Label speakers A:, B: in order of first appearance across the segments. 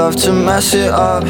A: love to mess it up,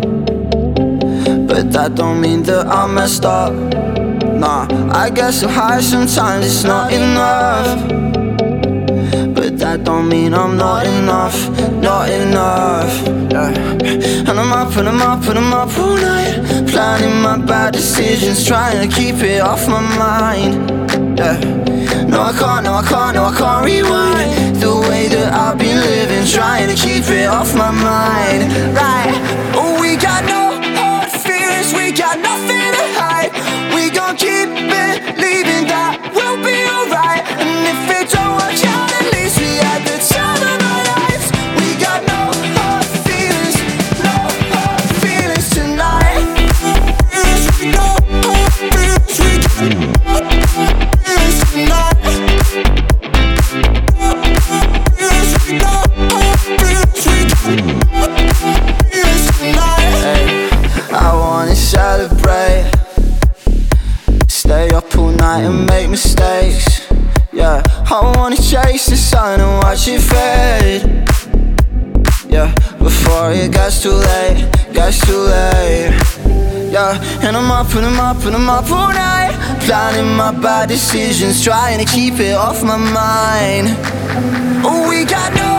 A: but that don't mean that I'm messed up. Nah, I get so high sometimes it's not enough, but that don't mean I'm not enough, not enough, yeah. And I'm up and I'm up and I'm up all night, planning my bad decisions, trying to keep it off my mind, yeah. No I can't, no I can't, no I can't rewind the way that I've been living, trying to keep it off my mind, right. Oh, we got no hard feelings, we got nothing to hide, we gon' keep believing that we'll be alright. And if it don't work out, at least we had the time of our lives. We got no hard feelings, no hard feelings tonight. No hard feelings, we got no hard feelings tonight. No hard feelings, we got no hard feelings, we got no hard feelings tonight. Hey, I wanna celebrate, stay up all night and make mistakes, yeah. I wanna chase the sun and watch it fade, yeah, before it gets too late, gets too late, yeah. And I'm up and I'm up and I'm up all night, planning my bad decisions, trying to keep it off my mind. Oh, we got no